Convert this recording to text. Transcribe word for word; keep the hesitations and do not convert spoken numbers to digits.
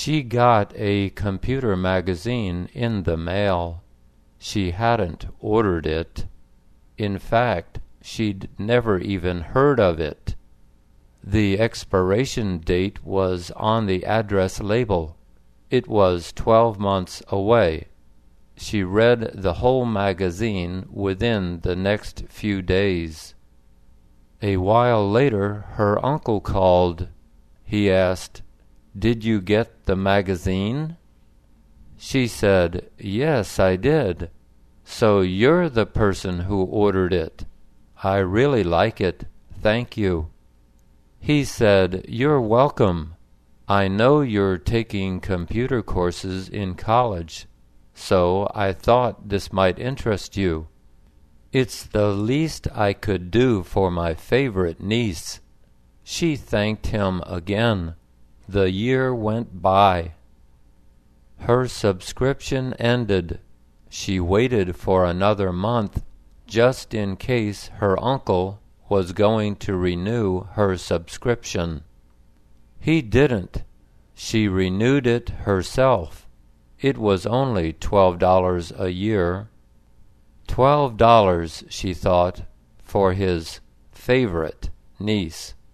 She got a computer magazine in the mail. She hadn't ordered it. In fact, she'd never even heard of it. The expiration date was on the address label. It was twelve months away. She read the whole magazine within the next few days. A while later, her uncle called. He asked, "Did you get the magazine?" She said, "Yes, I did." "So you're the person who ordered it. I really like it. Thank you." He said, "You're welcome. I know you're taking computer courses in college, so I thought this might interest you. It's the least I could do for my favorite niece." She thanked him again. The year went by. Her subscription ended. She waited for another month, just in case her uncle was going to renew her subscription. He didn't. She renewed it herself. It was only twelve dollars a year. Twelve dollars, she thought, for his favorite niece.